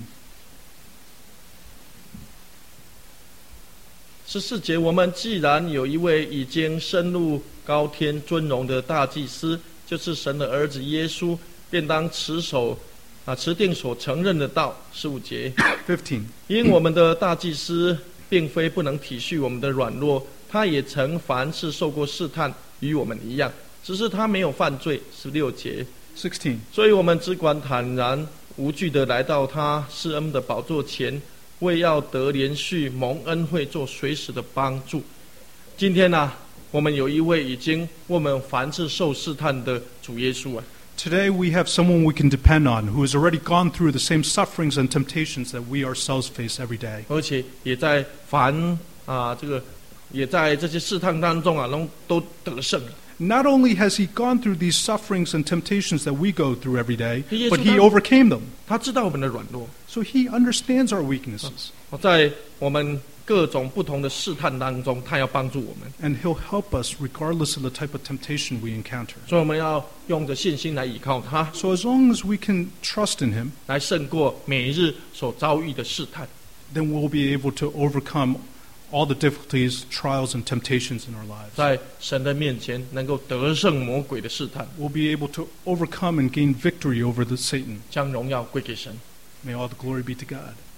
十四节，我们既然有一位已经升入高天尊荣的大祭司，就是神的儿子耶稣，便当持守啊持定所承认的道。十五节， fifteen. 因我们的大祭司并非不能体恤我们的软弱，他也曾凡事受过试探，与我们一样，只是他没有犯罪。十六节， sixteen. 所以我们只管坦然无惧地来到他施恩的宝座前，为要得连续蒙恩惠，做随时的帮助。今天呢、啊，我们有一位已经为我们凡事受试探的主耶稣啊， Today we have someone we can depend on who has already gone through the same sufferings and temptations that we ourselves face every day. 而且也在凡啊这个也在这些试探当中啊，都都得胜了。 Not only has he gone through these sufferings and temptations that we go through every day, He is but he not- overcame them. 他知道我们的软弱， So he understands our weaknesses, 在我们各种不同的试探当中，他要帮助我们， and he'll help us regardless of the type of temptation we encounter. 所以我们要用着信心来依靠他， So as long as we can trust in him, 来胜过每日所遭遇的试探。 then we'll be able to overcome all the difficulties, trials, and temptations in our lives. 在神的面前能够得胜魔鬼的试探， We'll be able to overcome and gain victory over the Satan. 将荣耀归给神。 May all the glory be to God.